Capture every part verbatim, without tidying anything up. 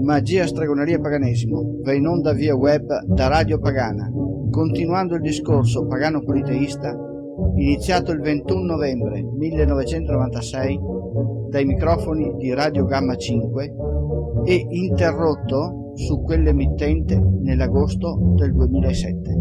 Magia, stregoneria e paganesimo va in onda via web da Radio Pagana, continuando il discorso pagano-politeista iniziato il ventuno novembre millenovecentonovantasei dai microfoni di Radio Gamma cinque e interrotto su quell'emittente nell'agosto del duemilasette.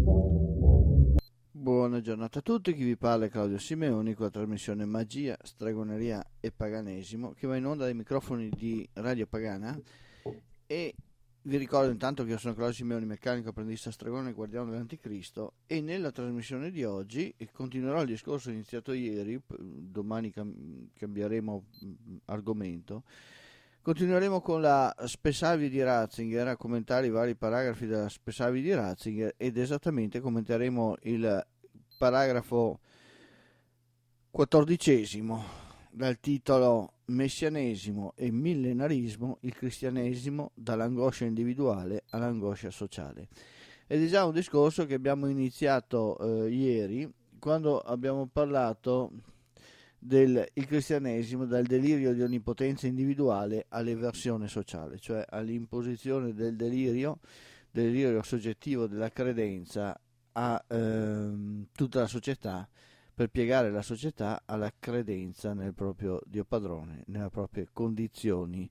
Buona giornata a tutti, chi vi parla è Claudio Simeoni con la trasmissione Magia, Stregoneria e Paganesimo che va in onda dai microfoni di Radio Pagana. E vi ricordo intanto che io sono Claudio Simeoni, meccanico, apprendista stregone e guardiano dell'anticristo, e nella trasmissione di oggi continuerò il discorso iniziato ieri, domani cam- cambieremo argomento. Continueremo con la Spesavi di Ratzinger, a commentare i vari paragrafi della Spesavi di Ratzinger, ed esattamente commenteremo il paragrafo quattordicesimo dal titolo Messianesimo e millenarismo, il cristianesimo dall'angoscia individuale all'angoscia sociale. Ed è già un discorso che abbiamo iniziato eh, ieri, quando abbiamo parlato del il cristianesimo dal delirio di onnipotenza individuale all'eversione sociale, cioè all'imposizione del delirio, del delirio soggettivo della credenza a ehm, tutta la società, per piegare la società alla credenza nel proprio Dio padrone, nelle proprie condizioni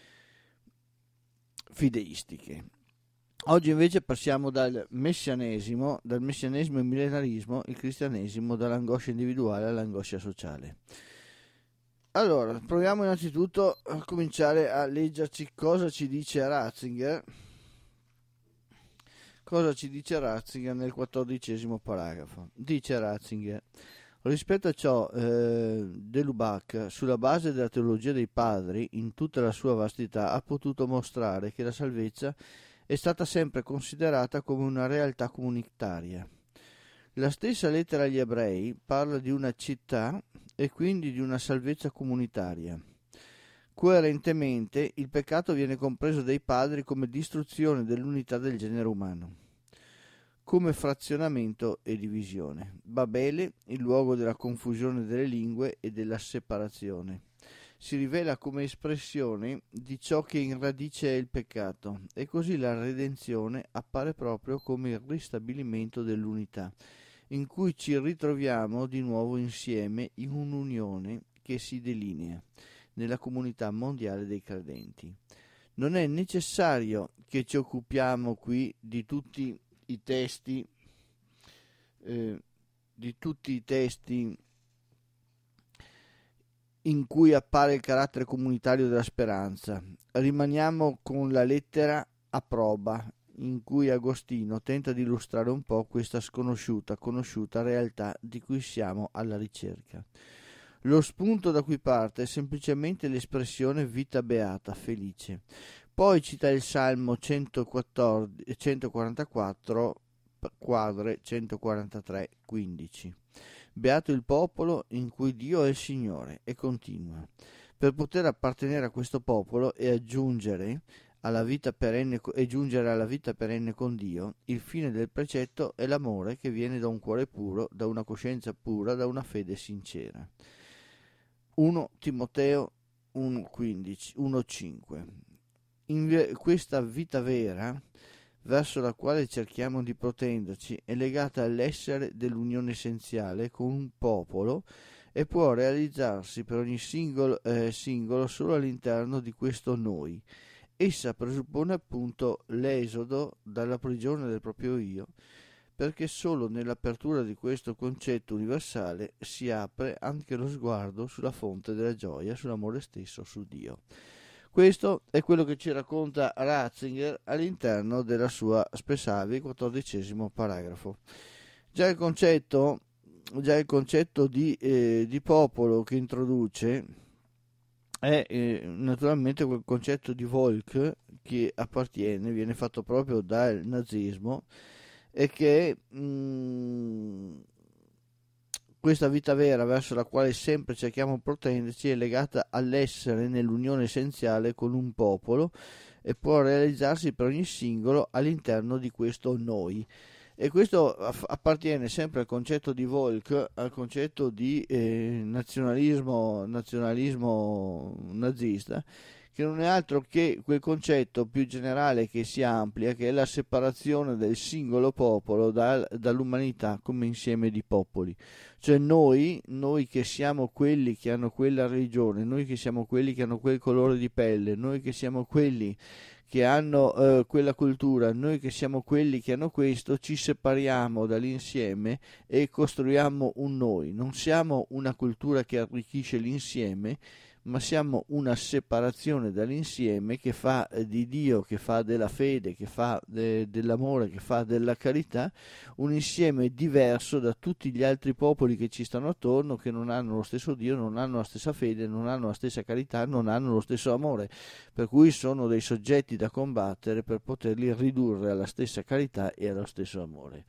fideistiche. Oggi invece passiamo dal messianesimo, dal messianesimo e millenarismo, il cristianesimo dall'angoscia individuale all'angoscia sociale. Allora, proviamo innanzitutto a cominciare a leggerci cosa ci dice Ratzinger. Cosa ci dice Ratzinger nel quattordicesimo paragrafo? Dice Ratzinger: rispetto a ciò, eh, De Lubac, sulla base della teologia dei padri, in tutta la sua vastità, ha potuto mostrare che la salvezza è stata sempre considerata come una realtà comunitaria. La stessa lettera agli ebrei parla di una città e quindi di una salvezza comunitaria. Coerentemente, il peccato viene compreso dai padri come distruzione dell'unità del genere umano, come frazionamento e divisione. Babele, il luogo della confusione delle lingue e della separazione, si rivela come espressione di ciò che in radice è il peccato, e così la redenzione appare proprio come il ristabilimento dell'unità, in cui ci ritroviamo di nuovo insieme in un'unione che si delinea nella comunità mondiale dei credenti. Non è necessario che ci occupiamo qui di tutti i testi eh, di tutti i testi in cui appare il carattere comunitario della speranza. Rimaniamo con la lettera a proba, in cui Agostino tenta di illustrare un po' questa sconosciuta, conosciuta realtà di cui siamo alla ricerca. Lo spunto da cui parte è semplicemente l'espressione vita beata, felice. Poi cita il Salmo centoquarantaquattro, quadre centoquarantatré, quindici. Beato il popolo in cui Dio è il Signore, e continua. Per poter appartenere a questo popolo e aggiungere alla vita perenne e giungere alla vita perenne con Dio, il fine del precetto è l'amore che viene da un cuore puro, da una coscienza pura, da una fede sincera. primo Timoteo uno quindici, uno cinque. In questa vita vera, verso la quale cerchiamo di protenderci, è legata all'essere dell'unione essenziale con un popolo e può realizzarsi per ogni singolo, eh, singolo solo all'interno di questo noi. Essa presuppone appunto l'esodo dalla prigione del proprio io, perché solo nell'apertura di questo concetto universale si apre anche lo sguardo sulla fonte della gioia, sull'amore stesso, su Dio. Questo è quello che ci racconta Ratzinger all'interno della sua Spesavi, quattordicesimo paragrafo. Già il concetto, già il concetto di, eh, di popolo che introduce è eh, naturalmente quel concetto di Volk che appartiene, viene fatto proprio dal nazismo, e che mh, questa vita vera verso la quale sempre cerchiamo di protenderci è legata all'essere nell'unione essenziale con un popolo e può realizzarsi per ogni singolo all'interno di questo noi. E questo appartiene sempre al concetto di Volk, al concetto di eh, nazionalismo, nazionalismo nazista, che non è altro che quel concetto più generale che si amplia, che è la separazione del singolo popolo dal, dall'umanità come insieme di popoli. Cioè noi, noi che siamo quelli che hanno quella religione, noi che siamo quelli che hanno quel colore di pelle, noi che siamo quelli che hanno eh, quella cultura, noi che siamo quelli che hanno questo, ci separiamo dall'insieme e costruiamo un noi. Non siamo una cultura che arricchisce l'insieme, ma siamo una separazione dall'insieme che fa eh, di Dio, che fa della fede, che fa de- dell'amore, che fa della carità, un insieme diverso da tutti gli altri popoli che ci stanno attorno, che non hanno lo stesso Dio, non hanno la stessa fede, non hanno la stessa carità, non hanno lo stesso amore, per cui sono dei soggetti da combattere per poterli ridurre alla stessa carità e allo stesso amore.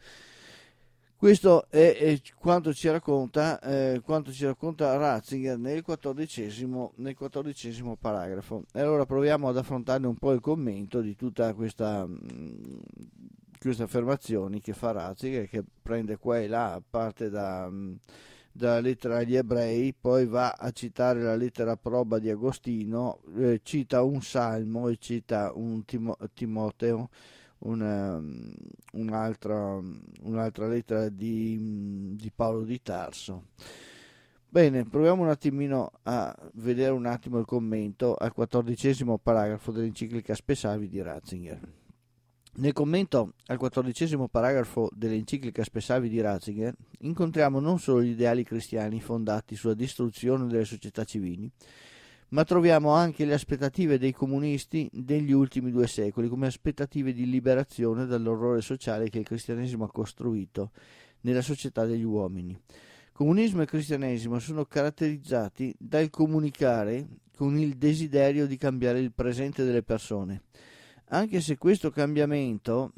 Questo è, è quanto ci racconta, eh, quanto ci racconta Ratzinger nel quattordicesimo, nel quattordicesimo paragrafo. E allora proviamo ad affrontare un po' il commento di tutta questa, mh, queste affermazioni che fa Ratzinger, che prende qua e là, parte da, mh, dalla lettera agli ebrei, poi va a citare la lettera proba di Agostino, eh, cita un salmo e cita un Timo, Timoteo, Una, un'altra, un'altra lettera di, di Paolo di Tarso. Bene, proviamo un attimino a vedere un attimo il commento al quattordicesimo paragrafo dell'enciclica Spesavi di Ratzinger. Nel commento al quattordicesimo paragrafo dell'enciclica Spesavi di Ratzinger incontriamo non solo gli ideali cristiani fondati sulla distruzione delle società civili, ma troviamo anche le aspettative dei comunisti degli ultimi due secoli come aspettative di liberazione dall'orrore sociale che il cristianesimo ha costruito nella società degli uomini. Comunismo e cristianesimo sono caratterizzati dal comunicare con il desiderio di cambiare il presente delle persone, anche se questo cambiamento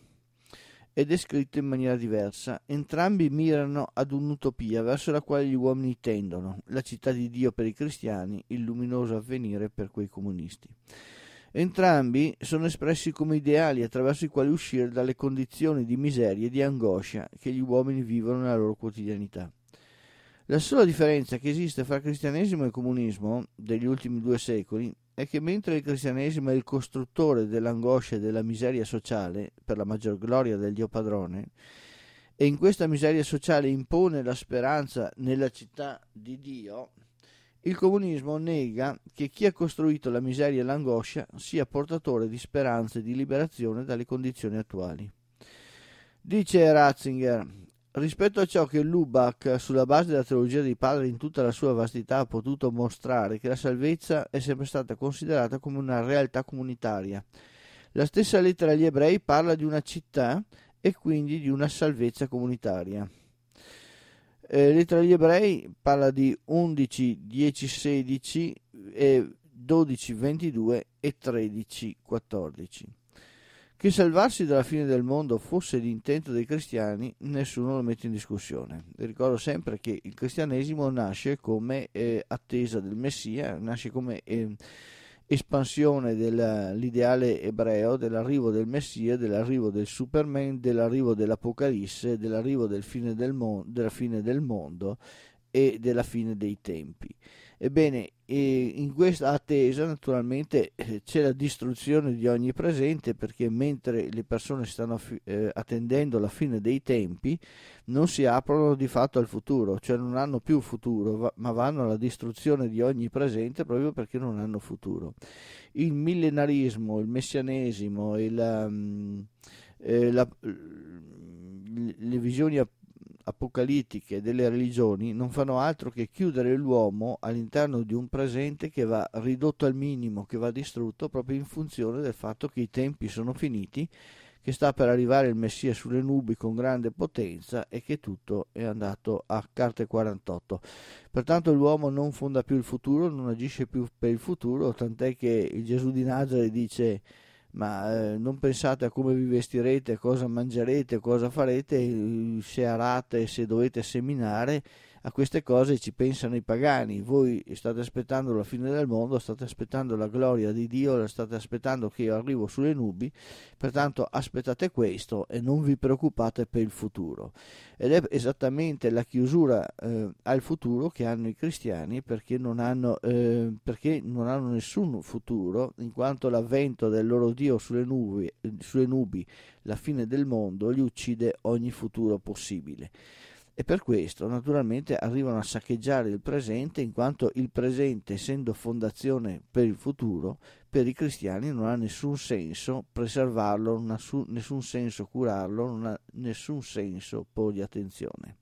è descritto in maniera diversa. Entrambi mirano ad un'utopia verso la quale gli uomini tendono, la città di Dio per i cristiani, il luminoso avvenire per quei comunisti. Entrambi sono espressi come ideali attraverso i quali uscire dalle condizioni di miseria e di angoscia che gli uomini vivono nella loro quotidianità. La sola differenza che esiste fra cristianesimo e comunismo degli ultimi due secoli è che mentre il cristianesimo è il costruttore dell'angoscia e della miseria sociale per la maggior gloria del Dio padrone, e in questa miseria sociale impone la speranza nella città di Dio, il comunismo nega che chi ha costruito la miseria e l'angoscia sia portatore di speranza e di liberazione dalle condizioni attuali. Dice Ratzinger: rispetto a ciò che Lubac, sulla base della teologia dei padri in tutta la sua vastità, ha potuto mostrare, che la salvezza è sempre stata considerata come una realtà comunitaria. La stessa lettera agli ebrei parla di una città e quindi di una salvezza comunitaria. Eh, lettera agli ebrei parla di undici, dieci, sedici, e dodici, ventidue e tredici, quattordici. Che salvarsi dalla fine del mondo fosse l'intento dei cristiani, nessuno lo mette in discussione. Vi ricordo sempre che il cristianesimo nasce come eh, attesa del Messia, nasce come eh, espansione dell'ideale ebreo, dell'arrivo del Messia, dell'arrivo del Superman, dell'arrivo dell'Apocalisse, dell'arrivo del fine del mo- della fine del mondo e della fine dei tempi. Ebbene, in questa attesa naturalmente c'è la distruzione di ogni presente, perché mentre le persone stanno eh, attendendo la fine dei tempi, non si aprono di fatto al futuro, cioè non hanno più futuro, ma vanno alla distruzione di ogni presente proprio perché non hanno futuro. Il millenarismo, il messianesimo, il, um, eh, la, le visioni apocalittiche delle religioni non fanno altro che chiudere l'uomo all'interno di un presente che va ridotto al minimo, che va distrutto proprio in funzione del fatto che i tempi sono finiti, che sta per arrivare il Messia sulle nubi con grande potenza e che tutto è andato a carte quarantotto. Pertanto l'uomo non fonda più il futuro, non agisce più per il futuro, tant'è che il Gesù di Nazareth dice: ma eh, non pensate a come vi vestirete, cosa mangerete, cosa farete, se arate, se dovete seminare, A queste cose ci pensano i pagani. Voi state aspettando la fine del mondo, state aspettando la gloria di Dio, state aspettando che io arrivo sulle nubi, pertanto aspettate questo e non vi preoccupate per il futuro. Ed è esattamente la chiusura eh, al futuro che hanno i cristiani, perché non hanno, eh, perché non hanno nessun futuro, in quanto l'avvento del loro Dio sulle nubi, sulle nubi, la fine del mondo, gli uccide ogni futuro possibile. E per questo naturalmente arrivano a saccheggiare il presente, in quanto il presente, essendo fondazione per il futuro, per i cristiani non ha nessun senso preservarlo, non ha su, nessun senso curarlo, non ha nessun senso porgli attenzione.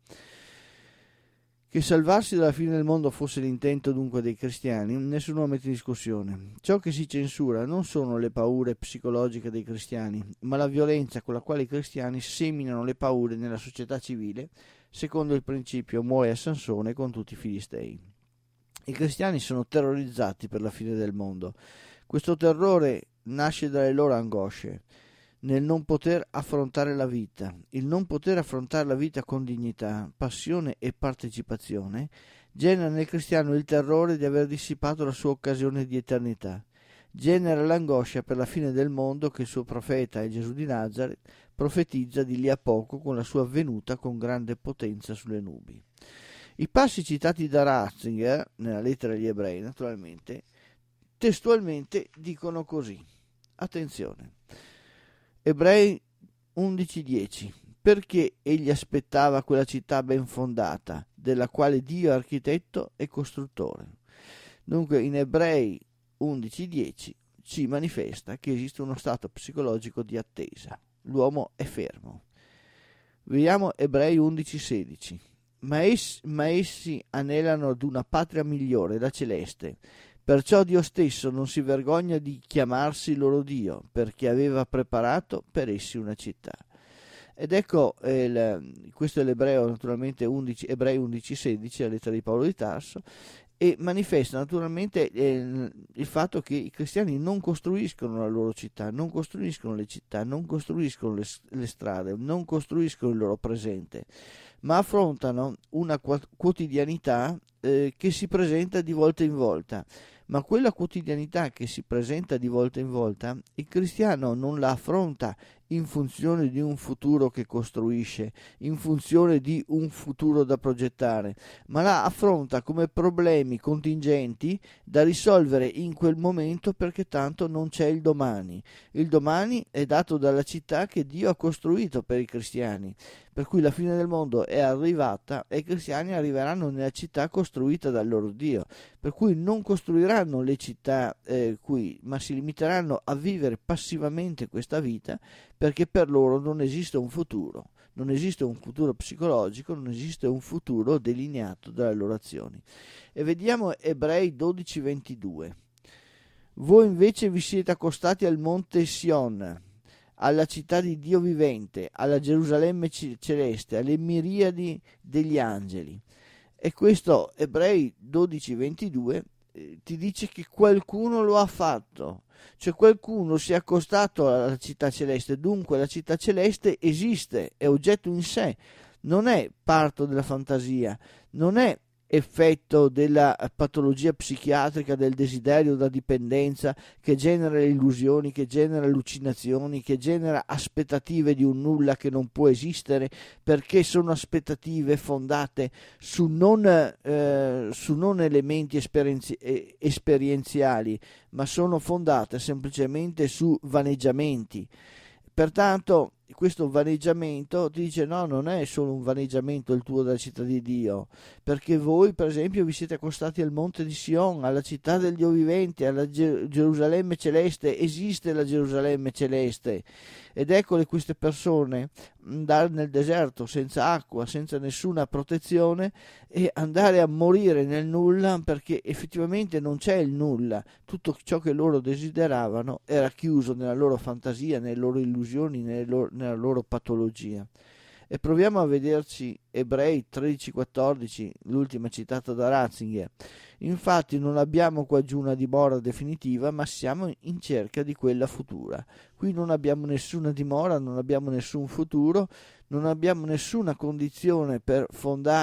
Che salvarsi dalla fine del mondo fosse l'intento dunque dei cristiani, nessuno mette in discussione. Ciò che si censura non sono le paure psicologiche dei cristiani, ma la violenza con la quale i cristiani seminano le paure nella società civile, secondo il principio muore a Sansone con tutti i filistei. I cristiani sono terrorizzati per la fine del mondo. Questo terrore nasce dalle loro angosce, nel non poter affrontare la vita. Il non poter affrontare la vita con dignità, passione e partecipazione genera nel cristiano il terrore di aver dissipato la sua occasione di eternità. Genera l'angoscia per la fine del mondo che il suo profeta, il Gesù di Nazareth, profetizza di lì a poco con la sua venuta con grande potenza sulle nubi. I passi citati da Ratzinger nella lettera agli ebrei, naturalmente, testualmente dicono così. Attenzione. Ebrei undici dieci. Perché egli aspettava quella città ben fondata, della quale Dio è architetto e costruttore. Dunque in Ebrei undici dieci ci manifesta che esiste uno stato psicologico di attesa. L'uomo è fermo. Vediamo Ebrei undici sedici. Ma essi, ma essi anelano ad una patria migliore, la celeste. Perciò Dio stesso non si vergogna di chiamarsi loro Dio, perché aveva preparato per essi una città. Ed ecco, il, questo è l'Ebreo, naturalmente undici, Ebrei undici sedici, la lettera di Paolo di Tarso, e manifesta naturalmente eh, il fatto che i cristiani non costruiscono la loro città, non costruiscono le città, non costruiscono le, le strade, non costruiscono il loro presente, ma affrontano una quotidianità eh, che si presenta di volta in volta. Ma quella quotidianità che si presenta di volta in volta, il cristiano non la affronta in funzione di un futuro che costruisce, in funzione di un futuro da progettare, ma la affronta come problemi contingenti da risolvere in quel momento, perché tanto non c'è il domani. Il domani è dato dalla città che Dio ha costruito per i cristiani, per cui la fine del mondo è arrivata e i cristiani arriveranno nella città costruita dal loro Dio, per cui non costruiranno le città eh, qui, ma si limiteranno a vivere passivamente questa vita, perché per loro non esiste un futuro, non esiste un futuro psicologico, non esiste un futuro delineato dalle loro azioni. E vediamo Ebrei dodici ventidue. Voi invece vi siete accostati al monte Sion, alla città di Dio vivente, alla Gerusalemme celeste, alle miriadi degli angeli. E questo Ebrei dodici ventidue eh, ti dice che qualcuno lo ha fatto, cioè qualcuno si è accostato alla città celeste, dunque la città celeste esiste, è oggetto in sé, non è parto della fantasia, non è effetto della patologia psichiatrica del desiderio da dipendenza che genera le illusioni, che genera allucinazioni, che genera aspettative di un nulla che non può esistere, perché sono aspettative fondate su non, eh, su non elementi esperienzi- esperienziali, ma sono fondate semplicemente su vaneggiamenti. Pertanto questo vaneggiamento ti dice no, non è solo un vaneggiamento il tuo della città di Dio, perché voi per esempio vi siete accostati al monte di Sion, alla città del Dio vivente, alla Ger- Gerusalemme celeste. Esiste la Gerusalemme celeste, ed eccole queste persone andare nel deserto senza acqua, senza nessuna protezione, e andare a morire nel nulla, perché effettivamente non c'è il nulla. Tutto ciò che loro desideravano era chiuso nella loro fantasia, nelle loro illusioni, nelle loro, nella loro patologia. E proviamo a vederci Ebrei tredici quattordici, l'ultima citata da Ratzinger. Infatti non abbiamo qua giù una dimora definitiva, ma siamo in cerca di quella futura. Qui non abbiamo nessuna dimora, non abbiamo nessun futuro, non abbiamo nessuna condizione per fondare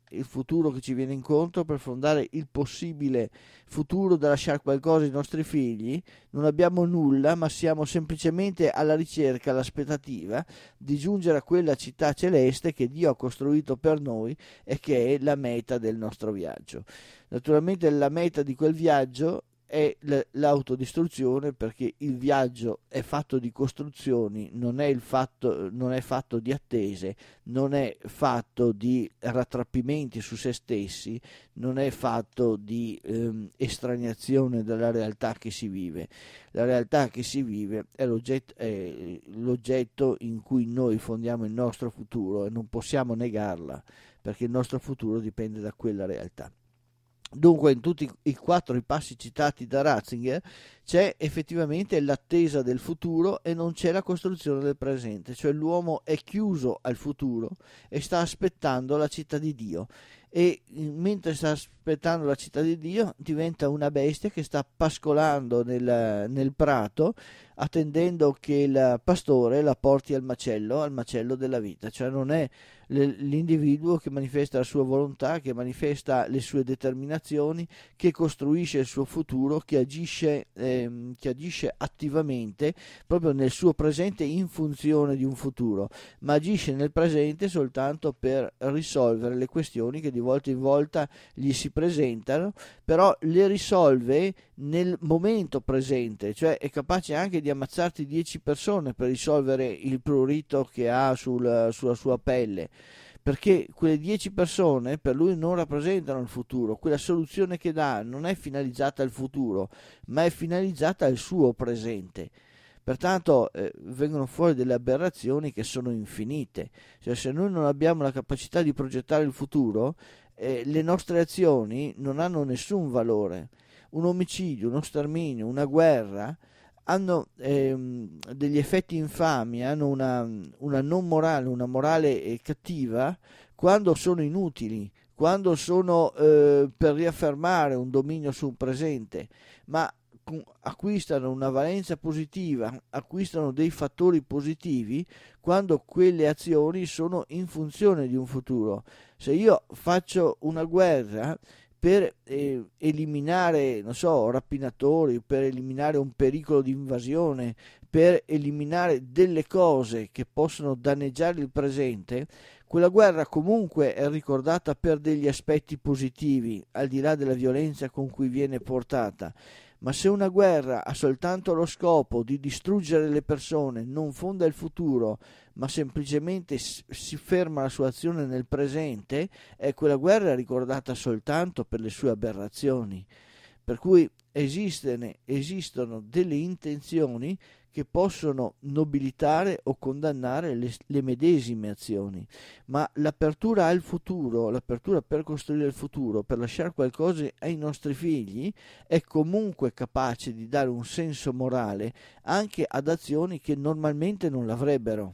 il futuro che ci viene incontro, per fondare il possibile futuro da lasciare qualcosa ai nostri figli. Non abbiamo nulla, ma siamo semplicemente alla ricerca, all'aspettativa di giungere a quella città celeste che Dio ha costruito per noi e che è la meta del nostro viaggio. Naturalmente la meta di quel viaggio è l'autodistruzione, perché il viaggio è fatto di costruzioni, non è, il fatto, non è fatto di attese, non è fatto di rattrappimenti su se stessi, non è fatto di ehm, estraniazione dalla realtà che si vive. La realtà che si vive è l'oggetto, è l'oggetto in cui noi fondiamo il nostro futuro, e non possiamo negarla, perché il nostro futuro dipende da quella realtà. Dunque, in tutti i quattro i passi citati da Ratzinger c'è effettivamente l'attesa del futuro e non c'è la costruzione del presente, cioè l'uomo è chiuso al futuro e sta aspettando la città di Dio, e mentre sta aspettando la città di Dio diventa una bestia che sta pascolando nel, nel prato, attendendo che il pastore la porti al macello, al macello della vita. Cioè non è l'individuo che manifesta la sua volontà, che manifesta le sue determinazioni, che costruisce il suo futuro, che agisce, ehm, che agisce attivamente proprio nel suo presente in funzione di un futuro, ma agisce nel presente soltanto per risolvere le questioni che di volta in volta gli si presentano, però le risolve nel momento presente, cioè è capace anche di ammazzarti dieci persone per risolvere il prurito che ha sul, sulla sua pelle, perché quelle dieci persone per lui non rappresentano il futuro. Quella soluzione che dà non è finalizzata al futuro, ma è finalizzata al suo presente. Pertanto eh, vengono fuori delle aberrazioni che sono infinite. Cioè, se noi non abbiamo la capacità di progettare il futuro, eh, le nostre azioni non hanno nessun valore. Un omicidio, uno sterminio, una guerra hanno ehm, degli effetti infami, hanno una, una non morale, una morale eh, cattiva quando sono inutili, quando sono eh, per riaffermare un dominio sul presente, ma acquistano una valenza positiva, acquistano dei fattori positivi quando quelle azioni sono in funzione di un futuro. Se io faccio una guerra per eh, eliminare, non so, rapinatori, per eliminare un pericolo di invasione, per eliminare delle cose che possono danneggiare il presente, quella guerra comunque è ricordata per degli aspetti positivi, al di là della violenza con cui viene portata. Ma se una guerra ha soltanto lo scopo di distruggere le persone, non fonda il futuro, ma semplicemente si ferma la sua azione nel presente, è quella guerra ricordata soltanto per le sue aberrazioni. Per cui esistene, esistono delle intenzioni che possono nobilitare o condannare le, le medesime azioni, ma l'apertura al futuro, l'apertura per costruire il futuro, per lasciare qualcosa ai nostri figli, è comunque capace di dare un senso morale anche ad azioni che normalmente non l'avrebbero.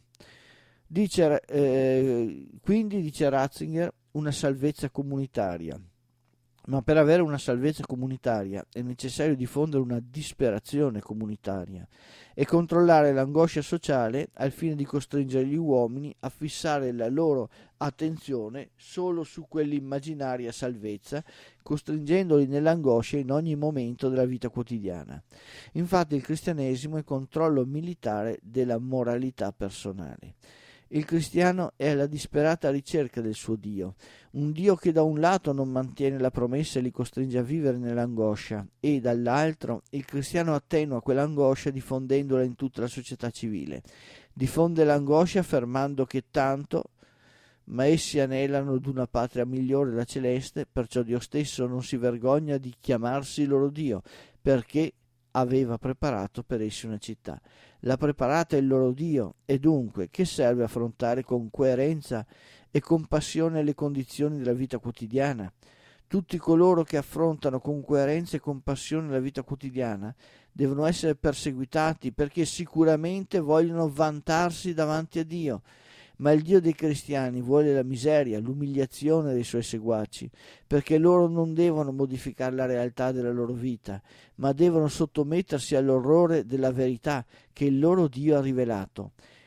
Dice, eh, quindi, dice Ratzinger, una salvezza comunitaria. Ma per avere una salvezza comunitaria è necessario diffondere una disperazione comunitaria e controllare l'angoscia sociale al fine di costringere gli uomini a fissare la loro attenzione solo su quell'immaginaria salvezza, costringendoli nell'angoscia in ogni momento della vita quotidiana. Infatti il cristianesimo è il controllo militare della moralità personale. Il cristiano è alla disperata ricerca del suo Dio, un Dio che da un lato non mantiene la promessa e li costringe a vivere nell'angoscia, e dall'altro il cristiano attenua quell'angoscia diffondendola in tutta la società civile. Diffonde l'angoscia affermando che tanto, ma essi anelano ad una patria migliore, la celeste, perciò Dio stesso non si vergogna di chiamarsi loro Dio, perché aveva preparato per essi una città. L'ha preparata il loro Dio, e dunque che serve affrontare con coerenza e compassione le condizioni della vita quotidiana? Tutti coloro che affrontano con coerenza e compassione la vita quotidiana devono essere perseguitati perché sicuramente vogliono vantarsi davanti a Dio. Ma il Dio dei cristiani vuole la miseria, l'umiliazione dei suoi seguaci, perché loro non devono modificare la realtà della loro vita, ma devono sottomettersi all'orrore della verità che il loro Dio ha rivelato.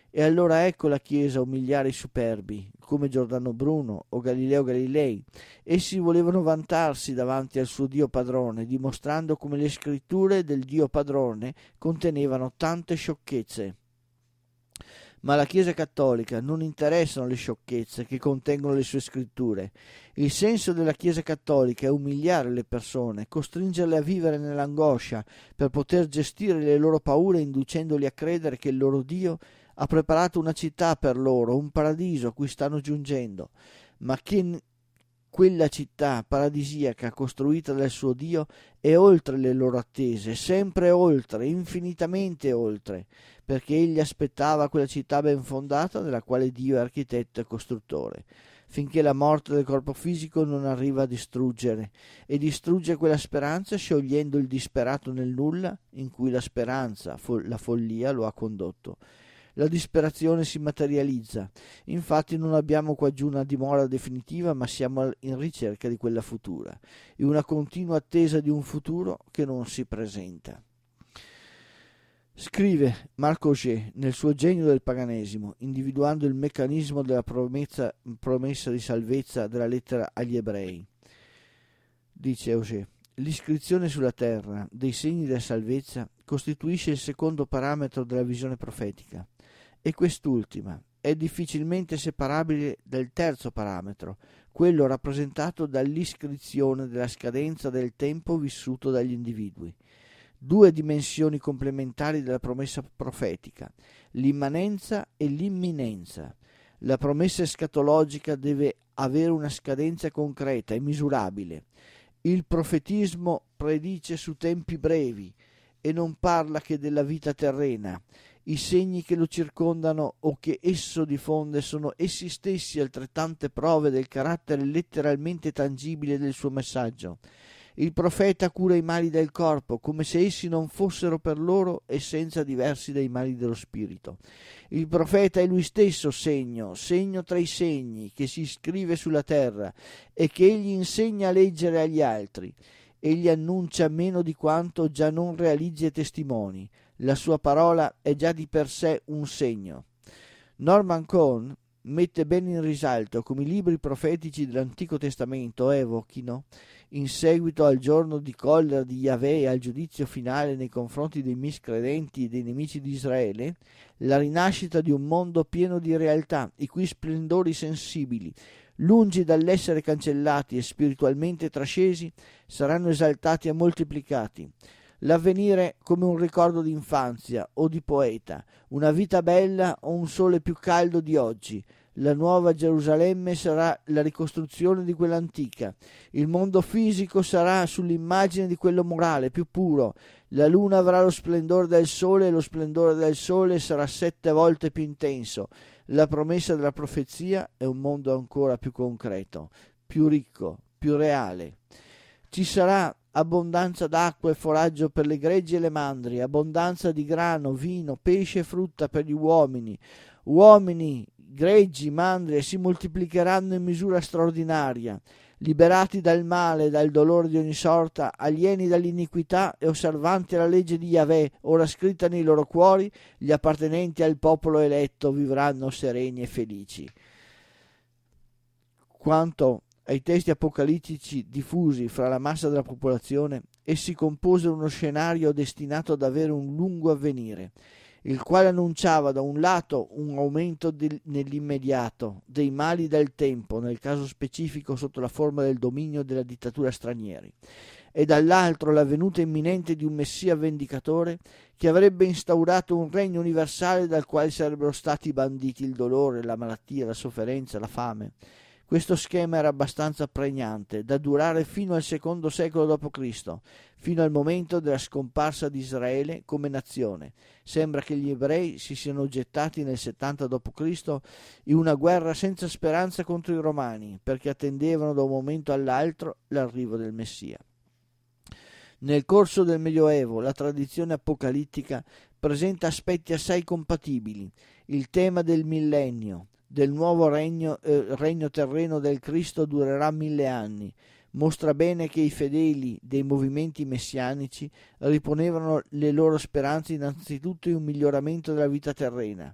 E allora ecco la Chiesa umiliare i superbi, come Giordano Bruno o Galileo Galilei. Essi volevano vantarsi davanti al suo Dio padrone, dimostrando come le scritture del Dio padrone contenevano tante sciocchezze. Ma alla Chiesa cattolica non interessano le sciocchezze che contengono le sue scritture. Il senso della Chiesa cattolica è umiliare le persone, costringerle a vivere nell'angoscia per poter gestire le loro paure, inducendoli a credere che il loro Dio ha preparato una città per loro, un paradiso a cui stanno giungendo, ma che quella città paradisiaca costruita dal suo Dio è oltre le loro attese, sempre oltre, infinitamente oltre, perché egli aspettava quella città ben fondata della quale Dio è architetto e costruttore, finché la morte del corpo fisico non arriva a distruggere, e distrugge quella speranza sciogliendo il disperato nel nulla in cui la speranza, fo- la follia lo ha condotto. La disperazione si materializza, infatti non abbiamo qua giù una dimora definitiva, ma siamo in ricerca di quella futura, in una continua attesa di un futuro che non si presenta. Scrive Marc Augé nel suo Genio del paganesimo, individuando il meccanismo della promessa, promessa di salvezza della lettera agli ebrei. Dice Augé: l'iscrizione sulla terra dei segni della salvezza costituisce il secondo parametro della visione profetica, e quest'ultima è difficilmente separabile dal terzo parametro, quello rappresentato dall'iscrizione della scadenza del tempo vissuto dagli individui. Due dimensioni complementari della promessa profetica, l'immanenza e l'imminenza. La promessa escatologica deve avere una scadenza concreta e misurabile. Il profetismo predice su tempi brevi e non parla che della vita terrena. I segni che lo circondano o che esso diffonde sono essi stessi altrettante prove del carattere letteralmente tangibile del suo messaggio. Il profeta cura i mali del corpo come se essi non fossero per loro essenza diversi dai mali dello spirito. Il profeta è lui stesso segno, segno tra i segni, che si scrive sulla terra e che egli insegna a leggere agli altri. Egli annuncia meno di quanto già non realizzi e testimoni. La sua parola è già di per sé un segno. Norman Cohn mette bene in risalto come i libri profetici dell'Antico Testamento evochino, in seguito al giorno di collera di Yahweh e al giudizio finale nei confronti dei miscredenti e dei nemici di Israele, la rinascita di un mondo pieno di realtà, i cui splendori sensibili, lungi dall'essere cancellati e spiritualmente trascesi, saranno esaltati e moltiplicati. L'avvenire come un ricordo di infanzia o di poeta, una vita bella o un sole più caldo di oggi. La nuova Gerusalemme sarà la ricostruzione di quella antica. Il mondo fisico sarà sull'immagine di quello morale, più puro. La luna avrà lo splendore del sole e lo splendore del sole sarà sette volte più intenso. La promessa della profezia è un mondo ancora più concreto, più ricco, più reale. Ci sarà abbondanza d'acqua e foraggio per le greggi e le mandrie, abbondanza di grano, vino, pesce e frutta per gli uomini. Uomini, greggi, mandrie si moltiplicheranno in misura straordinaria, liberati dal male e dal dolore di ogni sorta, alieni dall'iniquità e osservanti alla legge di Yahweh, ora scritta nei loro cuori, gli appartenenti al popolo eletto vivranno sereni e felici. Quanto ai testi apocalittici diffusi fra la massa della popolazione, essi composero uno scenario destinato ad avere un lungo avvenire, il quale annunciava da un lato un aumento del, nell'immediato dei mali del tempo, nel caso specifico sotto la forma del dominio della dittatura stranieri, e dall'altro la venuta imminente di un Messia vendicatore che avrebbe instaurato un regno universale dal quale sarebbero stati banditi il dolore, la malattia, la sofferenza, la fame. Questo schema era abbastanza pregnante da durare fino al secondo secolo dopo Cristo, fino al momento della scomparsa di Israele come nazione. Sembra che gli ebrei si siano gettati nel settanta dopo Cristo in una guerra senza speranza contro i romani, perché attendevano da un momento all'altro l'arrivo del Messia. Nel corso del Medioevo la tradizione apocalittica presenta aspetti assai compatibili. Il tema del millennio, del nuovo regno, eh, regno terreno del Cristo durerà mille anni, mostra bene che i fedeli dei movimenti messianici riponevano le loro speranze innanzitutto in un miglioramento della vita terrena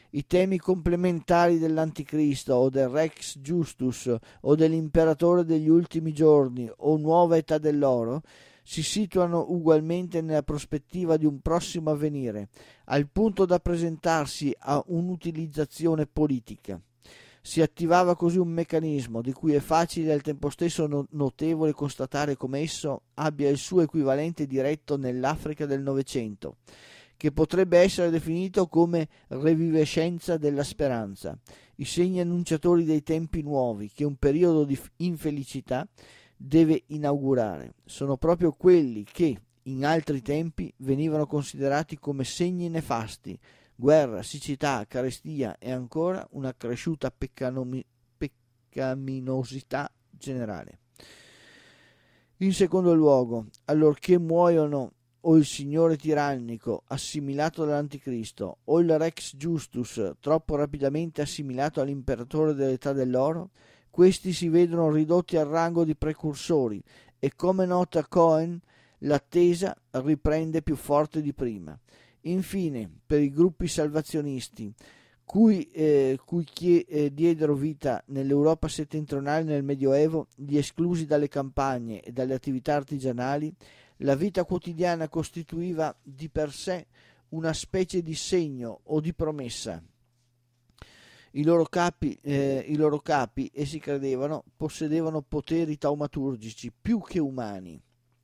I temi complementari dell'Anticristo o del Rex Justus o dell'imperatore degli ultimi giorni o nuova età dell'oro si situano ugualmente nella prospettiva di un prossimo avvenire, al punto da presentarsi a un'utilizzazione politica. Si attivava così un meccanismo di cui è facile e al tempo stesso no- notevole constatare come esso abbia il suo equivalente diretto nell'Africa del Novecento, che potrebbe essere definito come revivescenza della speranza, i segni annunciatori dei tempi nuovi che un periodo di infelicità deve inaugurare. Sono proprio quelli che, in altri tempi, venivano considerati come segni nefasti: guerra, siccità, carestia e ancora una cresciuta peccanomi- peccaminosità generale. In secondo luogo, allorché muoiono o il signore tirannico assimilato dall'Anticristo o il Rex Justus troppo rapidamente assimilato all'imperatore dell'età dell'oro, questi si vedono ridotti al rango di precursori e, come nota Cohen, l'attesa riprende più forte di prima. Infine, per i gruppi salvazionisti, cui, eh, cui chi, eh, diedero vita nell'Europa settentrionale nel Medioevo, gli esclusi dalle campagne e dalle attività artigianali, la vita quotidiana costituiva di per sé una specie di segno o di promessa. I loro capi, eh, i loro capi, essi credevano, possedevano poteri taumaturgici più che umani.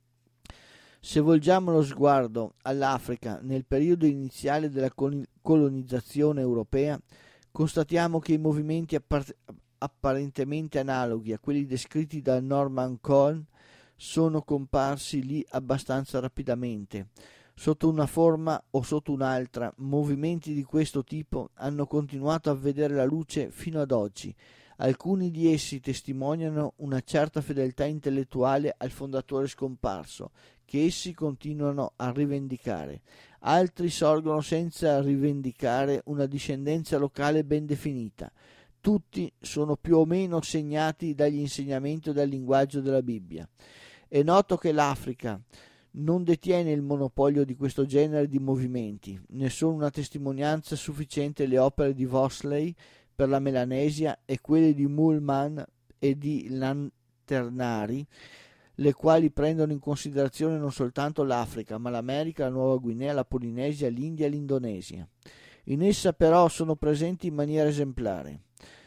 Se volgiamo lo sguardo all'Africa nel periodo iniziale della colonizzazione europea, constatiamo che i movimenti appar- apparentemente analoghi a quelli descritti da Norman Cohen sono comparsi lì abbastanza rapidamente. Sotto una forma o sotto un'altra, movimenti di questo tipo hanno continuato a vedere la luce fino ad oggi. Alcuni di essi testimoniano una certa fedeltà intellettuale al fondatore scomparso, che essi continuano a rivendicare. Altri sorgono senza rivendicare una discendenza locale ben definita. Tutti sono più o meno segnati dagli insegnamenti o dal linguaggio della Bibbia. È noto che l'Africa non detiene il monopolio di questo genere di movimenti. Ne sono una testimonianza sufficiente le opere di Vosley per la Melanesia e quelle di Muhlmann e di Lanternari, le quali prendono in considerazione non soltanto l'Africa, ma l'America, la Nuova Guinea, la Polinesia, l'India e l'Indonesia. In essa però sono presenti in maniera esemplare.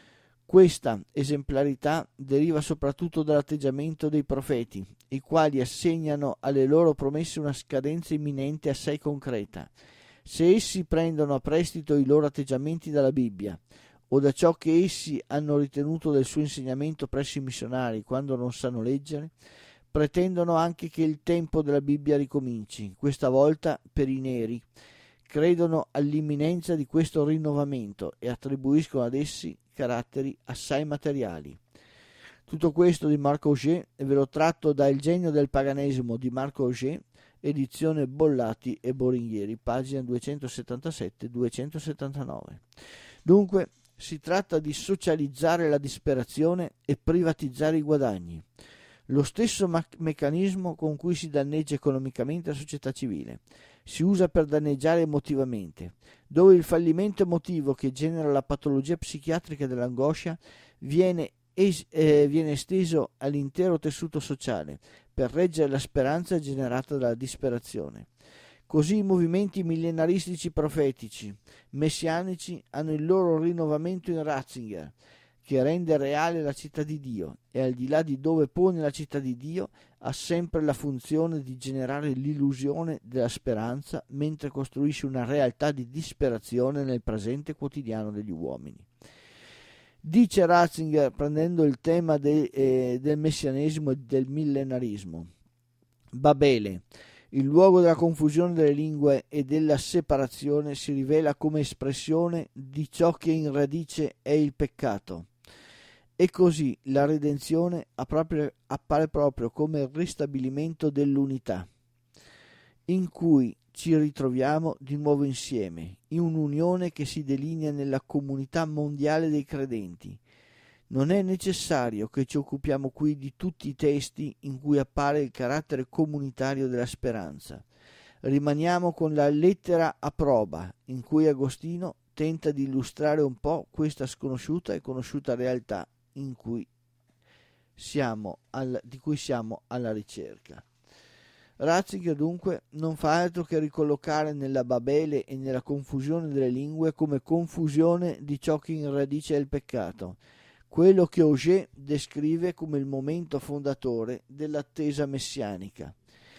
Questa esemplarità deriva soprattutto dall'atteggiamento dei profeti, i quali assegnano alle loro promesse una scadenza imminente assai concreta. Se essi prendono a prestito i loro atteggiamenti dalla Bibbia, o da ciò che essi hanno ritenuto del suo insegnamento presso i missionari quando non sanno leggere, pretendono anche che il tempo della Bibbia ricominci, questa volta per i neri. Credono all'imminenza di questo rinnovamento e attribuiscono ad essi caratteri assai materiali. Tutto questo di Marc Augé ve l'ho tratto da Il genio del paganesimo di Marc Augé, edizione Bollati e Boringhieri, pagina duecentosettantasette duecentosettantanove. Dunque, si tratta di socializzare la disperazione e privatizzare i guadagni. Lo stesso ma- meccanismo con cui si danneggia economicamente la società civile si usa per danneggiare emotivamente, dove il fallimento emotivo che genera la patologia psichiatrica dell'angoscia viene, es- eh, viene esteso all'intero tessuto sociale per reggere la speranza generata dalla disperazione. Così i movimenti millenaristici profetici, messianici, hanno il loro rinnovamento in Ratzinger, che rende reale la città di Dio e al di là di dove pone la città di Dio ha sempre la funzione di generare l'illusione della speranza mentre costruisce una realtà di disperazione nel presente quotidiano degli uomini. Dice Ratzinger, prendendo il tema de, eh, del messianesimo e del millenarismo: Babele, il luogo della confusione delle lingue e della separazione, si rivela come espressione di ciò che in radice è il peccato. E così la redenzione appare proprio come il ristabilimento dell'unità, in cui ci ritroviamo di nuovo insieme, in un'unione che si delinea nella comunità mondiale dei credenti. Non è necessario che ci occupiamo qui di tutti i testi in cui appare il carattere comunitario della speranza. Rimaniamo con la lettera a proba, in cui Agostino tenta di illustrare un po' questa sconosciuta e conosciuta realtà in cui siamo al, di cui siamo alla ricerca. Ratzinger dunque non fa altro che ricollocare nella Babele e nella confusione delle lingue come confusione di ciò che in radice è il peccato, quello che Auger descrive come il momento fondatore dell'attesa messianica.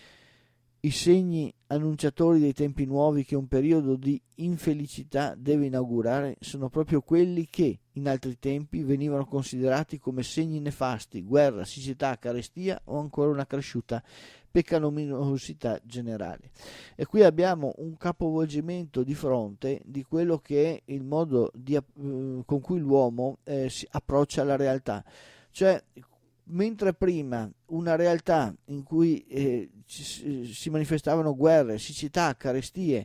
I segni annunciatori dei tempi nuovi che un periodo di infelicità deve inaugurare sono proprio quelli che, in altri tempi, venivano considerati come segni nefasti: guerra, siccità, carestia o ancora una cresciuta peccaminosità generale. E qui abbiamo un capovolgimento di fronte di quello che è il modo di, eh, con cui l'uomo eh, si approccia alla realtà. Cioè, mentre prima una realtà in cui eh, ci, si manifestavano guerre, siccità, carestie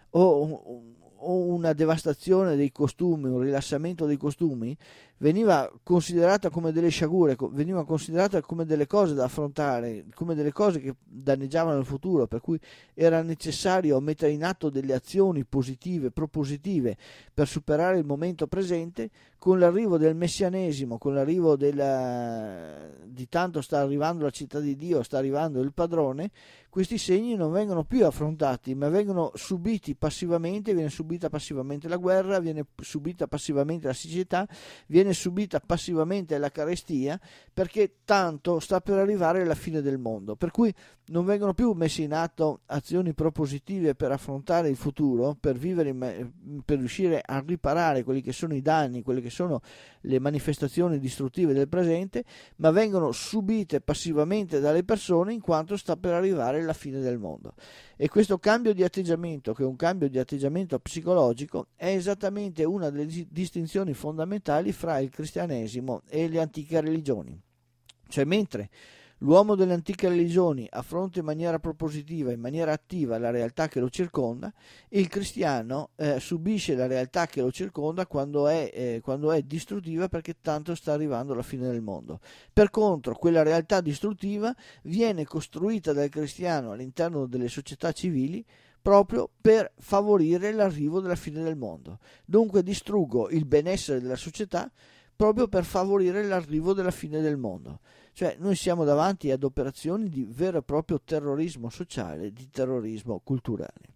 o, o una devastazione dei costumi, un rilassamento dei costumi, veniva considerata come delle sciagure, veniva considerata come delle cose da affrontare, come delle cose che danneggiavano il futuro, per cui era necessario mettere in atto delle azioni positive, propositive, per superare il momento presente. Con l'arrivo del messianesimo, con l'arrivo della, di tanto sta arrivando la città di Dio, sta arrivando il padrone, questi segni non vengono più affrontati, ma vengono subiti passivamente. Viene subita passivamente la guerra, viene subita passivamente la siccità, viene subita passivamente la carestia, perché tanto sta per arrivare la fine del mondo, per cui non vengono più messe in atto azioni propositive per affrontare il futuro, per vivere, per riuscire a riparare quelli che sono i danni, quelle che sono le manifestazioni distruttive del presente, ma vengono subite passivamente dalle persone in quanto sta per arrivare la fine del mondo. E questo cambio di atteggiamento, che è un cambio di atteggiamento psicologico, è esattamente una delle distinzioni fondamentali fra il cristianesimo e le antiche religioni. Cioè, mentre l'uomo delle antiche religioni affronta in maniera propositiva, in maniera attiva la realtà che lo circonda, il cristiano eh, subisce la realtà che lo circonda quando è, eh, quando è distruttiva, perché tanto sta arrivando la fine del mondo. Per contro, quella realtà distruttiva viene costruita dal cristiano all'interno delle società civili proprio per favorire l'arrivo della fine del mondo. Dunque distruggo il benessere della società proprio per favorire l'arrivo della fine del mondo. Cioè, noi siamo davanti ad operazioni di vero e proprio terrorismo sociale, di terrorismo culturale.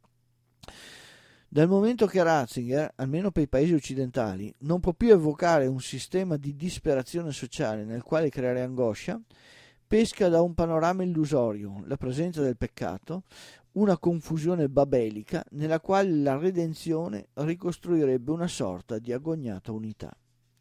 Dal momento che Ratzinger, almeno per i paesi occidentali, non può più evocare un sistema di disperazione sociale nel quale creare angoscia, pesca da un panorama illusorio, la presenza del peccato, una confusione babelica nella quale la redenzione ricostruirebbe una sorta di agognata unità.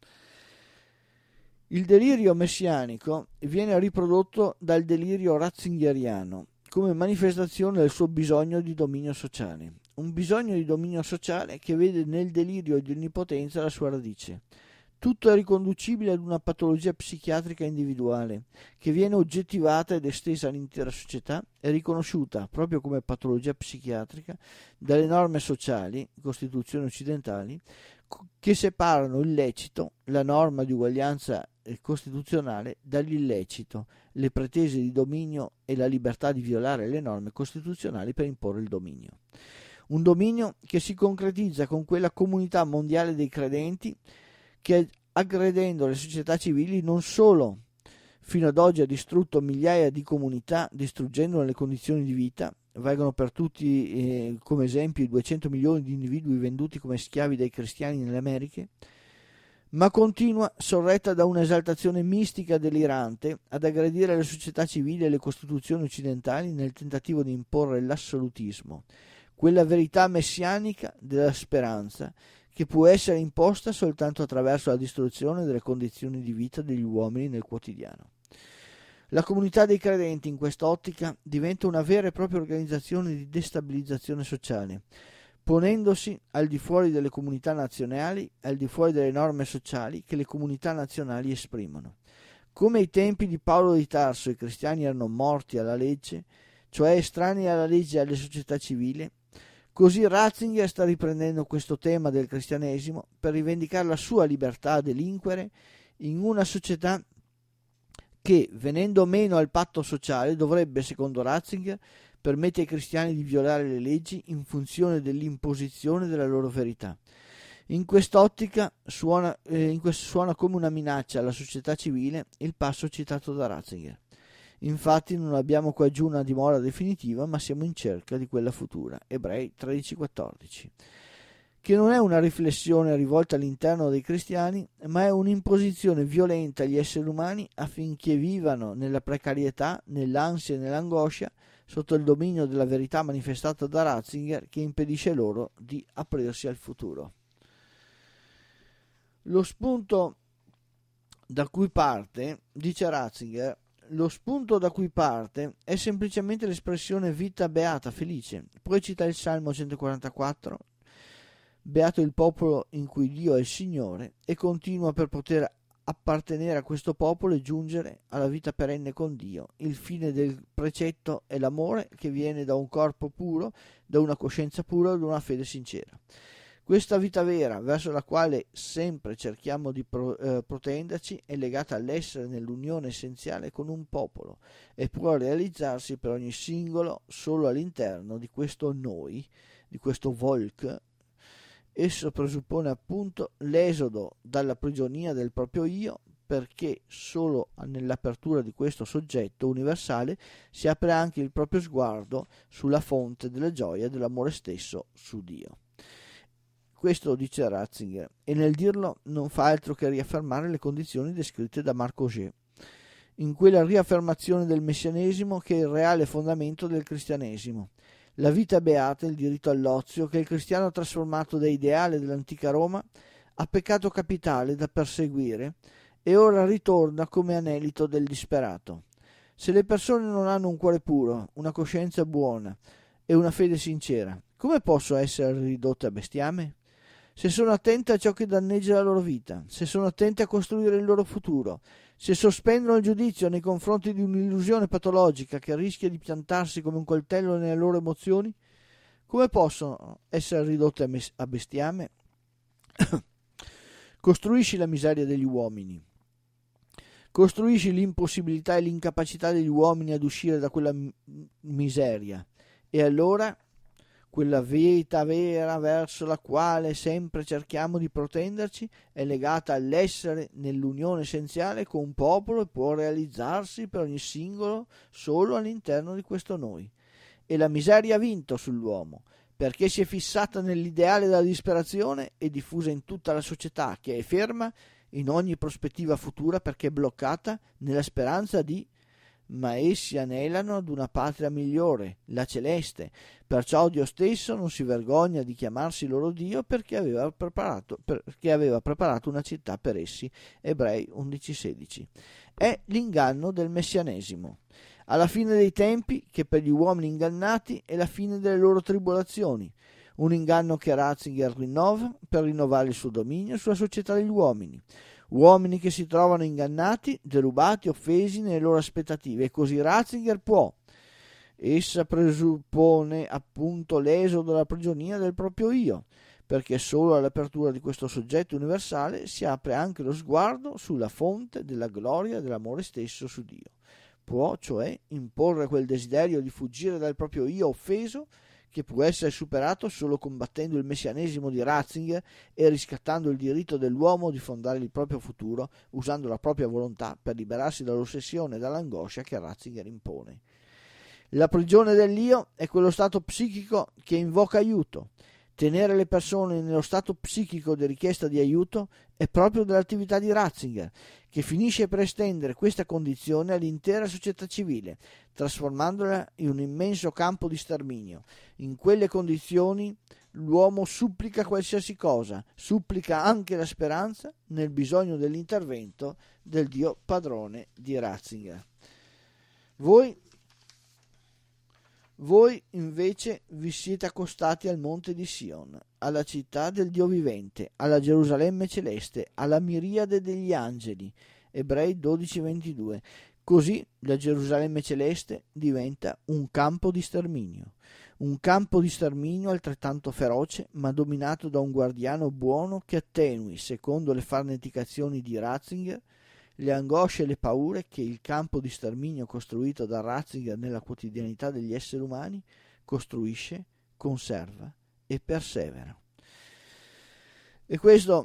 Il delirio messianico viene riprodotto dal delirio ratzingeriano come manifestazione del suo bisogno di dominio sociale, un bisogno di dominio sociale che vede nel delirio di onnipotenza la sua radice. Tutto è riconducibile ad una patologia psichiatrica individuale che viene oggettivata ed estesa all'intera società e riconosciuta proprio come patologia psichiatrica dalle norme sociali, costituzioni occidentali, che separano il lecito, la norma di uguaglianza costituzionale, dall'illecito, le pretese di dominio e la libertà di violare le norme costituzionali per imporre il dominio. Un dominio che si concretizza con quella comunità mondiale dei credenti che, aggredendo le società civili, non solo fino ad oggi ha distrutto migliaia di comunità, distruggendo le condizioni di vita. Valgono per tutti eh, come esempio i duecento milioni di individui venduti come schiavi dai cristiani nelle Americhe, ma continua, sorretta da un'esaltazione mistica delirante, ad aggredire le società civili e le costituzioni occidentali nel tentativo di imporre l'assolutismo, quella verità messianica della speranza che può essere imposta soltanto attraverso la distruzione delle condizioni di vita degli uomini nel quotidiano. La comunità dei credenti in quest'ottica diventa una vera e propria organizzazione di destabilizzazione sociale, ponendosi al di fuori delle comunità nazionali, al di fuori delle norme sociali che le comunità nazionali esprimono. Come ai tempi di Paolo di Tarso i cristiani erano morti alla legge, cioè estranei alla legge e alle società civili, così Ratzinger sta riprendendo questo tema del cristianesimo per rivendicare la sua libertà a delinquere in una società che, venendo meno al patto sociale, dovrebbe, secondo Ratzinger, permettere ai cristiani di violare le leggi in funzione dell'imposizione della loro verità. In quest'ottica suona, eh, in quest- suona come una minaccia alla società civile il passo citato da Ratzinger. Infatti non abbiamo qua giù una dimora definitiva, ma siamo in cerca di quella futura. Ebrei tredici quattordici. Che non è una riflessione rivolta all'interno dei cristiani, ma è un'imposizione violenta agli esseri umani affinché vivano nella precarietà, nell'ansia e nell'angoscia, sotto il dominio della verità manifestata da Ratzinger, che impedisce loro di aprirsi al futuro. Lo spunto da cui parte, dice Ratzinger, lo spunto da cui parte è semplicemente l'espressione vita beata, felice. Poi cita il Salmo centoquarantaquattro, beato il popolo in cui Dio è il Signore, e continua: per poter appartenere a questo popolo e giungere alla vita perenne con Dio. Il fine del precetto è l'amore che viene da un corpo puro, da una coscienza pura, da una fede sincera. Questa vita vera, verso la quale sempre cerchiamo di pro, eh, protenderci, è legata all'essere nell'unione essenziale con un popolo e può realizzarsi per ogni singolo solo all'interno di questo noi, di questo Volk. Esso presuppone appunto l'esodo dalla prigionia del proprio io, perché solo nell'apertura di questo soggetto universale si apre anche il proprio sguardo sulla fonte della gioia e dell'amore stesso, su Dio. Questo lo dice Ratzinger, e nel dirlo non fa altro che riaffermare le condizioni descritte da Marc Augé, in quella riaffermazione del messianesimo che è il reale fondamento del cristianesimo. La vita beata, il diritto all'ozio, che il cristiano trasformato da ideale dell'antica Roma ha peccato capitale da perseguire e ora ritorna come anelito del disperato. Se le persone non hanno un cuore puro, una coscienza buona e una fede sincera, come possono essere ridotte a bestiame? Se sono attente a ciò che danneggia la loro vita, se sono attente a costruire il loro futuro, se sospendono il giudizio nei confronti di un'illusione patologica che rischia di piantarsi come un coltello nelle loro emozioni, come possono essere ridotte a bestiame? Costruisci la miseria degli uomini, costruisci l'impossibilità e l'incapacità degli uomini ad uscire da quella m- miseria, e allora quella vita vera verso la quale sempre cerchiamo di protenderci è legata all'essere nell'unione essenziale con un popolo e può realizzarsi per ogni singolo solo all'interno di questo noi. E la miseria ha vinto sull'uomo, perché si è fissata nell'ideale della disperazione e diffusa in tutta la società, che è ferma in ogni prospettiva futura perché è bloccata nella speranza di ma essi anelano ad una patria migliore, la celeste, perciò Dio stesso non si vergogna di chiamarsi loro Dio perché aveva preparato, perché aveva preparato una città per essi. Ebrei undici sedici. È l'inganno del messianesimo. Alla fine dei tempi, che per gli uomini ingannati è la fine delle loro tribolazioni, un inganno che Ratzinger rinnova per rinnovare il suo dominio sulla società degli uomini. Uomini che si trovano ingannati, derubati, offesi nelle loro aspettative, e così Ratzinger può. Essa presuppone appunto l'esodo dalla prigionia del proprio io, perché solo all'apertura di questo soggetto universale si apre anche lo sguardo sulla fonte della gloria e dell'amore stesso su Dio. Può, cioè, imporre quel desiderio di fuggire dal proprio io offeso, che può essere superato solo combattendo il messianesimo di Ratzinger e riscattando il diritto dell'uomo di fondare il proprio futuro usando la propria volontà per liberarsi dall'ossessione e dall'angoscia che Ratzinger impone. La prigione dell'io è quello stato psichico che invoca aiuto. Tenere le persone nello stato psichico di richiesta di aiuto è proprio dell'attività di Ratzinger, che finisce per estendere questa condizione all'intera società civile, trasformandola in un immenso campo di sterminio. In quelle condizioni l'uomo supplica qualsiasi cosa, supplica anche la speranza nel bisogno dell'intervento del Dio padrone di Ratzinger. Voi Voi invece vi siete accostati al monte di Sion, alla città del Dio vivente, alla Gerusalemme celeste, alla miriade degli angeli. Ebrei dodici ventidue. Così la Gerusalemme celeste diventa un campo di sterminio, un campo di sterminio altrettanto feroce, ma dominato da un guardiano buono che attenui, secondo le farneticazioni di Ratzinger, le angosce e le paure che il campo di sterminio costruito da Ratzinger nella quotidianità degli esseri umani costruisce, conserva e persevera. E questo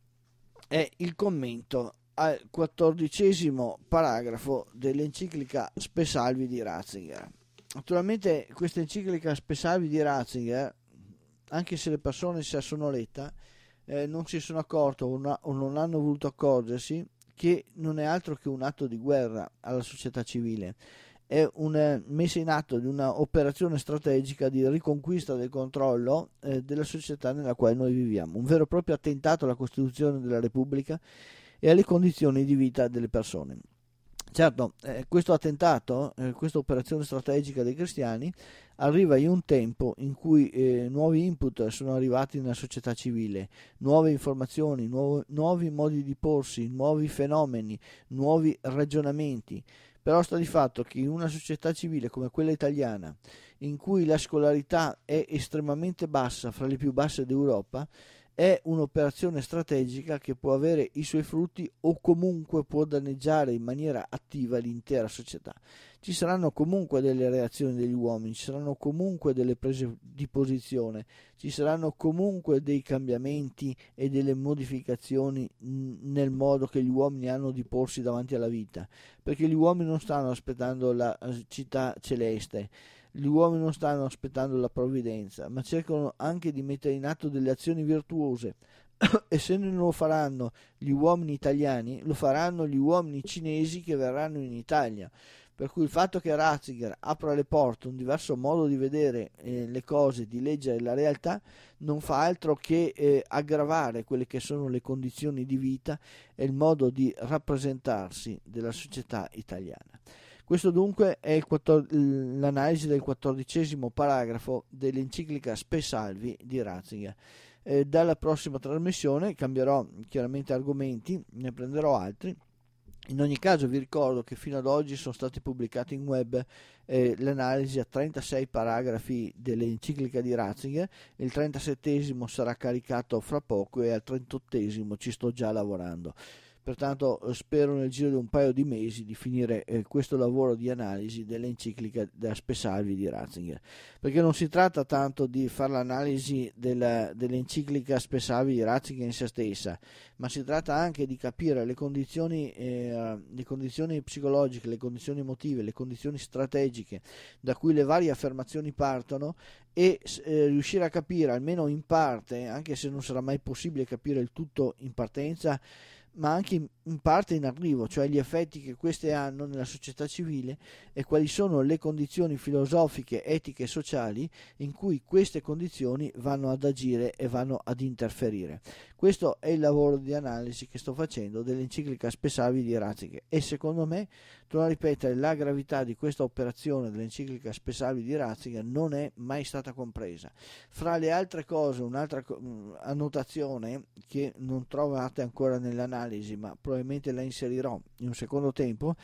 è il commento al quattordicesimo paragrafo dell'enciclica Spe Salvi di Ratzinger. Naturalmente questa enciclica Spe Salvi di Ratzinger, anche se le persone se la sono letta, eh, non si sono accorto o, una, o non hanno voluto accorgersi che non è altro che un atto di guerra alla società civile. È una messa in atto di una operazione strategica di riconquista del controllo eh, della società nella quale noi viviamo, un vero e proprio attentato alla Costituzione della Repubblica e alle condizioni di vita delle persone. Certo, eh, questo attentato, eh, questa operazione strategica dei cristiani arriva in un tempo in cui eh, nuovi input sono arrivati nella società civile, nuove informazioni, nuovo, nuovi modi di porsi, nuovi fenomeni, nuovi ragionamenti. Però sta di fatto che in una società civile come quella italiana, in cui la scolarità è estremamente bassa, fra le più basse d'Europa, è un'operazione strategica che può avere i suoi frutti o comunque può danneggiare in maniera attiva l'intera società. Ci saranno comunque delle reazioni degli uomini, ci saranno comunque delle prese di posizione, ci saranno comunque dei cambiamenti e delle modificazioni nel modo che gli uomini hanno di porsi davanti alla vita, perché gli uomini non stanno aspettando la città celeste. Gli uomini non stanno aspettando la provvidenza, ma cercano anche di mettere in atto delle azioni virtuose e se non lo faranno gli uomini italiani, lo faranno gli uomini cinesi che verranno in Italia. Per cui il fatto che Ratzinger apra le porte a un diverso modo di vedere eh, le cose, di leggere la realtà, non fa altro che eh, aggravare quelle che sono le condizioni di vita e il modo di rappresentarsi della società italiana. Questo dunque è il quattordici, l'analisi del quattordicesimo paragrafo dell'enciclica Spe Salvi di Ratzinger. Eh, dalla prossima trasmissione cambierò chiaramente argomenti, ne prenderò altri. In ogni caso vi ricordo che fino ad oggi sono stati pubblicati in web eh, l'analisi a trentasei paragrafi dell'enciclica di Ratzinger, il trentasettesimo sarà caricato fra poco e al trentottesimo ci sto già lavorando. Pertanto spero nel giro di un paio di mesi di finire eh, questo lavoro di analisi dell'enciclica della Spe Salvi di Ratzinger, perché non si tratta tanto di fare l'analisi della, dell'enciclica Spe Salvi di Ratzinger in se stessa, ma si tratta anche di capire le condizioni, eh, le condizioni psicologiche, le condizioni emotive, le condizioni strategiche da cui le varie affermazioni partono e eh, riuscire a capire almeno in parte, anche se non sarà mai possibile capire il tutto in partenza, ma anche in parte in arrivo, cioè gli effetti che queste hanno nella società civile e quali sono le condizioni filosofiche, etiche e sociali in cui queste condizioni vanno ad agire e vanno ad interferire. Questo è il lavoro di analisi che sto facendo dell'enciclica Spe Salvi di Ratzinger e secondo me, torno a ripetere, la gravità di questa operazione dell'enciclica Spe Salvi di Ratzinger non è mai stata compresa. Fra le altre cose, un'altra annotazione che non trovate ancora nell'analisi, ma probabilmente la inserirò in un secondo tempo,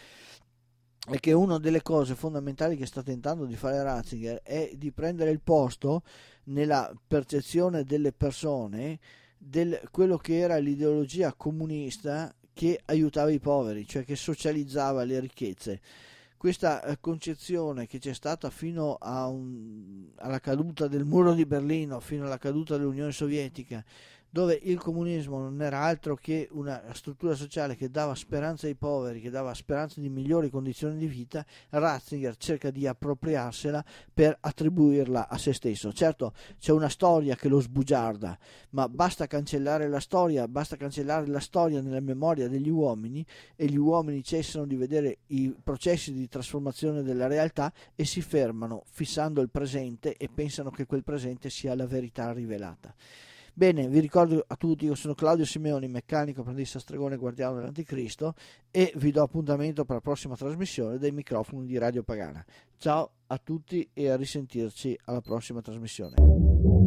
è che una delle cose fondamentali che sta tentando di fare Ratzinger è di prendere il posto nella percezione delle persone del quello che era l'ideologia comunista che aiutava i poveri, cioè che socializzava le ricchezze. Questa eh, concezione che c'è stata fino a un, alla caduta del muro di Berlino, fino alla caduta dell'Unione Sovietica, dove il comunismo non era altro che una struttura sociale che dava speranza ai poveri, che dava speranza di migliori condizioni di vita, Ratzinger cerca di appropriarsela per attribuirla a se stesso. Certo, c'è una storia che lo sbugiarda, ma basta cancellare la storia, basta cancellare la storia nella memoria degli uomini e gli uomini cessano di vedere i processi di trasformazione della realtà e si fermano fissando il presente e pensano che quel presente sia la verità rivelata. Bene, vi ricordo a tutti, io sono Claudio Simeoni, meccanico, apprendista stregone, guardiano dell'Anticristo e vi do appuntamento per la prossima trasmissione dei microfoni di Radio Pagana. Ciao a tutti e a risentirci alla prossima trasmissione.